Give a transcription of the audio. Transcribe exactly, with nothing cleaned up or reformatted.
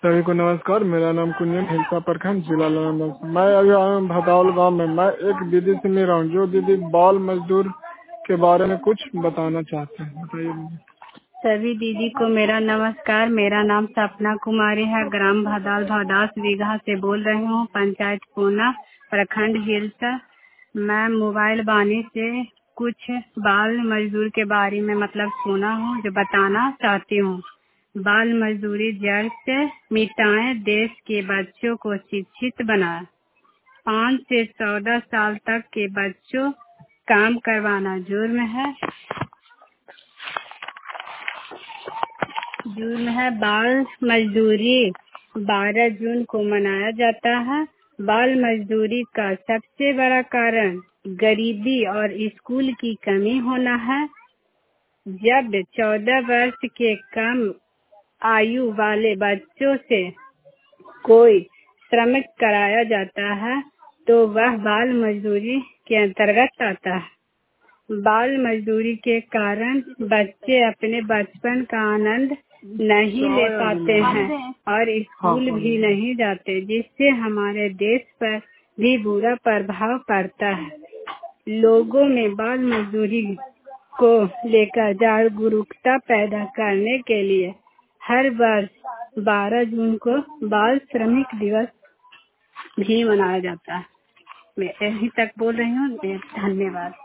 सभी को नमस्कार। मेरा नाम कुंजन, हिलसा प्रखंड, जिला नालंदा। मैं अभी आया हूँ भदौल गाँव में। मैं एक दीदी से मिल रहा हूँ जो दीदी बाल मजदूर के बारे में कुछ बताना चाहते हैं। बताइए मुझे। सभी दीदी को मेरा नमस्कार। मेरा नाम सपना कुमारी है। ग्राम भदौल भदास बीघा से बोल रही हूँ, पंचायत पूना, प्रखंड हिलसा। मैं मोबाइल बानी से कुछ बाल मजदूर के बारे में मतलब सुना हूँ जो बताना चाहती हूँ। बाल मजदूरी जड़ से मिटाएं, देश के बच्चों को शिक्षित बनाएं। पाँच से चौदह साल तक के बच्चों काम करवाना जुर्म है जुर्म है। बाल मजदूरी बारह जून को मनाया जाता है। बाल मजदूरी का सबसे बड़ा कारण गरीबी और स्कूल की कमी होना है। जब चौदह वर्ष के कम आयु वाले बच्चों से कोई श्रमिक कराया जाता है तो वह बाल मजदूरी के अंतर्गत आता है। बाल मजदूरी के कारण बच्चे अपने बचपन का आनंद नहीं ले पाते हैं और स्कूल भी नहीं जाते, जिससे हमारे देश पर भी बुरा प्रभाव पड़ता है। लोगों में बाल मजदूरी को लेकर जागरूकता पैदा करने के लिए हर वर्ष बारह जून को बाल श्रमिक दिवस भी मनाया जाता है। मैं यहीं तक बोल रही हूँ। धन्यवाद।